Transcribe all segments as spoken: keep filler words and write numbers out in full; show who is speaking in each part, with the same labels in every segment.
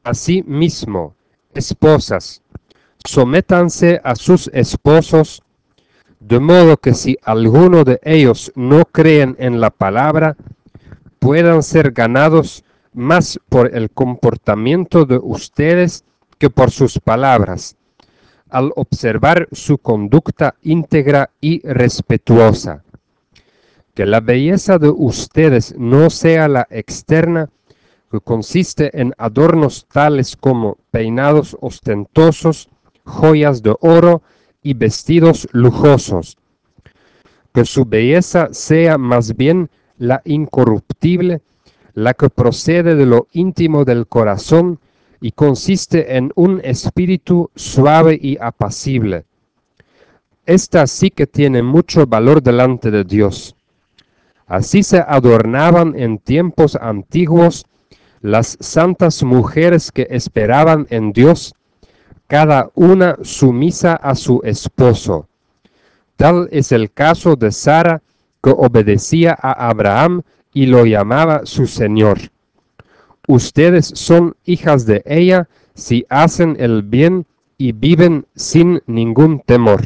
Speaker 1: Asimismo, esposas, sométanse a sus esposos, de modo que si alguno de ellos no creen en la palabra, puedan ser ganados más por el comportamiento de ustedes que por sus palabras, al observar su conducta íntegra y respetuosa. Que la belleza de ustedes no sea la externa, que consiste en adornos tales como peinados ostentosos, joyas de oro y vestidos lujosos. Que su belleza sea más bien la incorruptible, la que procede de lo íntimo del corazón y consiste en un espíritu suave y apacible. Esta sí que tiene mucho valor delante de Dios. Así se adornaban en tiempos antiguos las santas mujeres que esperaban en Dios, cada una sumisa a su esposo. Tal es el caso de Sara, que obedecía a Abraham y lo llamaba su Señor. Ustedes son hijas de ella si hacen el bien y viven sin ningún temor.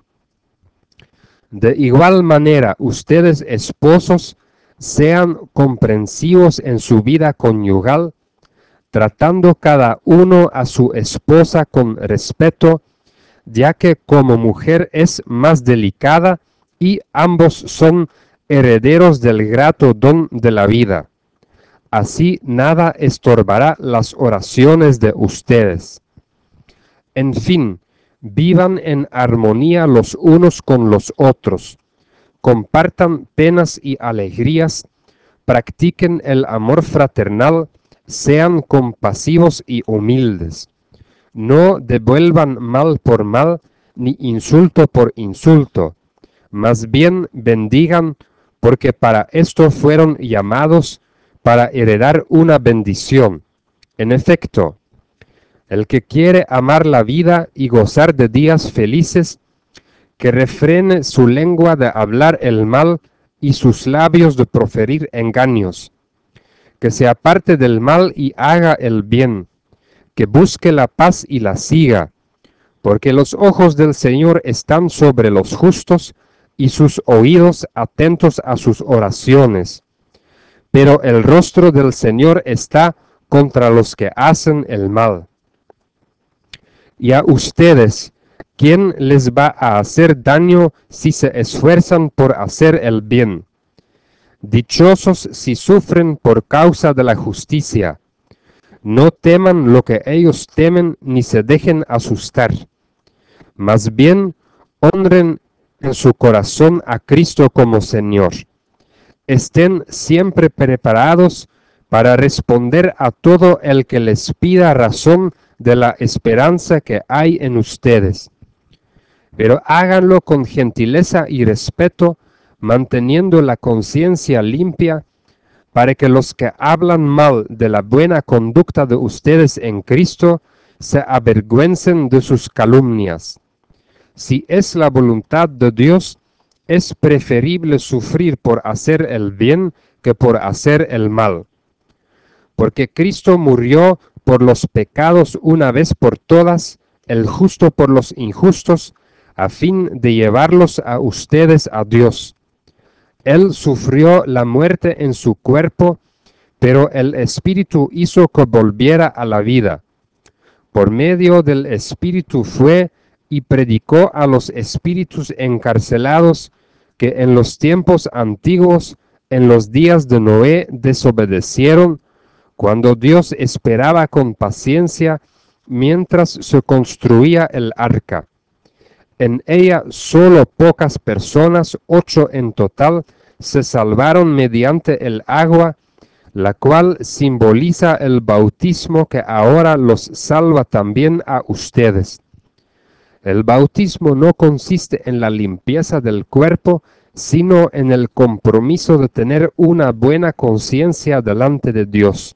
Speaker 1: De igual manera, ustedes esposos sean comprensivos en su vida conyugal, tratando cada uno a su esposa con respeto, ya que como mujer es más delicada y ambos son herederos del grato don de la vida. Así nada estorbará las oraciones de ustedes. En fin, vivan en armonía los unos con los otros, compartan penas y alegrías, practiquen el amor fraternal, sean compasivos y humildes. No devuelvan mal por mal, ni insulto por insulto. Más bien bendigan, porque para esto fueron llamados, para heredar una bendición. En efecto, el que quiere amar la vida y gozar de días felices, que refrene su lengua de hablar el mal y sus labios de proferir engaños. Que se aparte del mal y haga el bien, que busque la paz y la siga, porque los ojos del Señor están sobre los justos y sus oídos atentos a sus oraciones. Pero el rostro del Señor está contra los que hacen el mal. Y a ustedes, ¿quién les va a hacer daño si se esfuerzan por hacer el bien? Dichosos si sufren por causa de la justicia. No teman lo que ellos temen ni se dejen asustar. Más bien, honren en su corazón a Cristo como Señor. Estén siempre preparados para responder a todo el que les pida razón de la esperanza que hay en ustedes. Pero háganlo con gentileza y respeto, manteniendo la conciencia limpia, para que los que hablan mal de la buena conducta de ustedes en Cristo se avergüencen de sus calumnias. Si es la voluntad de Dios, es preferible sufrir por hacer el bien que por hacer el mal. Porque Cristo murió por los pecados una vez por todas, el justo por los injustos, a fin de llevarlos a ustedes a Dios. Él sufrió la muerte en su cuerpo, pero el Espíritu hizo que volviera a la vida. Por medio del Espíritu fue y predicó a los espíritus encarcelados que en los tiempos antiguos, en los días de Noé, desobedecieron, cuando Dios esperaba con paciencia mientras se construía el arca. En ella solo pocas personas, ocho en total, se salvaron mediante el agua, la cual simboliza el bautismo que ahora los salva también a ustedes. El bautismo no consiste en la limpieza del cuerpo, sino en el compromiso de tener una buena conciencia delante de Dios.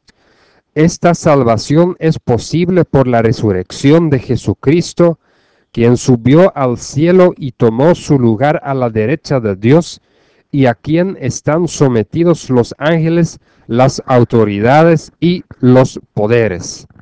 Speaker 1: Esta salvación es posible por la resurrección de Jesucristo, quien subió al cielo y tomó su lugar a la derecha de Dios, y a quien están sometidos los ángeles, las autoridades y los poderes.